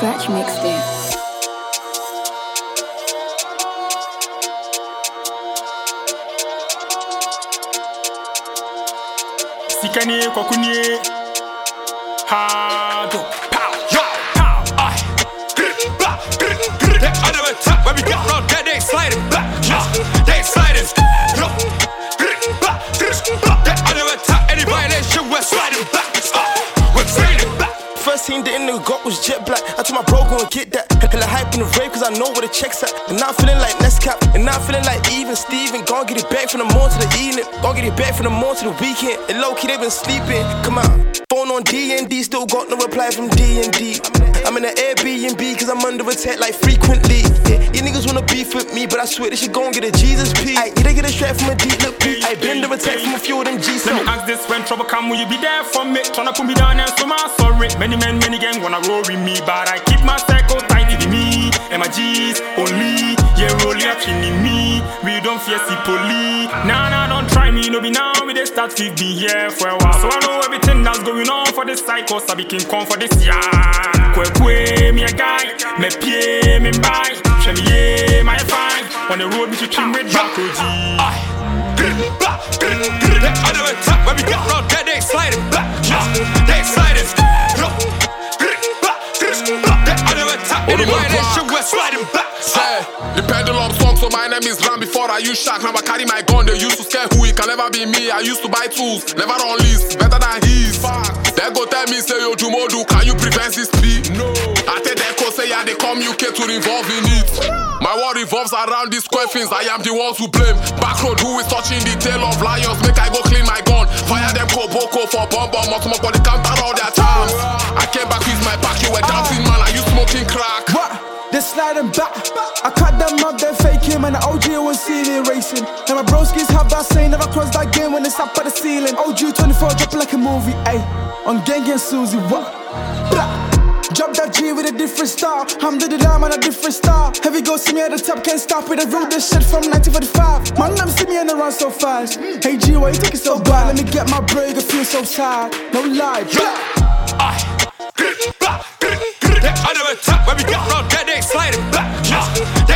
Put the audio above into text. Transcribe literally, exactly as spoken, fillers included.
Scratch mixtape. Sikani kokuni hard pow yo pow ay grip ba grip grip they under attack when we get round there they sliding back they sliding no grip ba grip ba they under attack any violation we're sliding back we're training back. First thing the nigga got was jet black. I told my bro go and get that. Hella hype in the rave cause I know where the checks at. And now I'm feeling like Nescap. And now I'm feeling like even Steven. Gon' get it back from the morning to the evening. Gon' get it back from the morning to the weekend. And low key they been sleeping. Come on. Phone on D and D, still got no reply from D and D. I'm in an Airbnb cause I'm under attack like frequently. Yeah, you niggas wanna beef with me, but I swear they should gon' get a Jesus P. Ay, they get a strap from a deep look P. I been under attack from a few of them G's. Let me ask this, when trouble come, will you be there for me? Tryna put me down and so my sorry. Many men, many gang wanna roll with me, but I keep my circle tight to me. And my G's only, yeah, roll up in me. We don't fear see police. Nah, nah, don't try me, no be now. We they start to be here for a while. So I know everything that's going on for this cycle. So I became come for this year. Kwe kwe, me a guy, me pie, me buy. Show me yeah, my fine. On the road, me to trim with back O G. Grip, back, grip, grip. They under attack when we get round there, they sliding back. They sliding. No, grip, back, grip, back. They under attack. Any violation, we're sliding back. Say, the pendulum swung, so my name is Ram. Before I use shark, now I carry my gun. They used to scare who it can never be me. I used to buy tools, never on lease, better than his. They go tell me, say, yo, Jumodu, can you prevent this speed? No. I tell them, say, yeah, they come U K to involve in it. My world revolves around these square things. I am the ones who blame. Backroad, who is touching the tail of lions? Make I go clean my gun. Fire them Koboko for bomb bomb. Multiple body counter all their charms. I came back with my back. You were dancing, man. Are you smoking crack? What? They're sliding back. I cut them up, they're faking. Man, the O G was seeing racing. And my broskies have that saying, never cross that game when it's up at the ceiling. O G twenty-four, dropping like a movie, ayy. On Gang and Susie, what? Blah. Drop that G with a different style. I'm the dime on a different style. Heavy go see me at the top, can't stop it. I wrote this shit from nineteen forty-five. Man, them see me and they run so fast. Hey G, why you take it so bad? Let me get my break, I feel so sad. No lie, Ay, grip, back, grip, grip. They under attack when we get round there, they sliding back.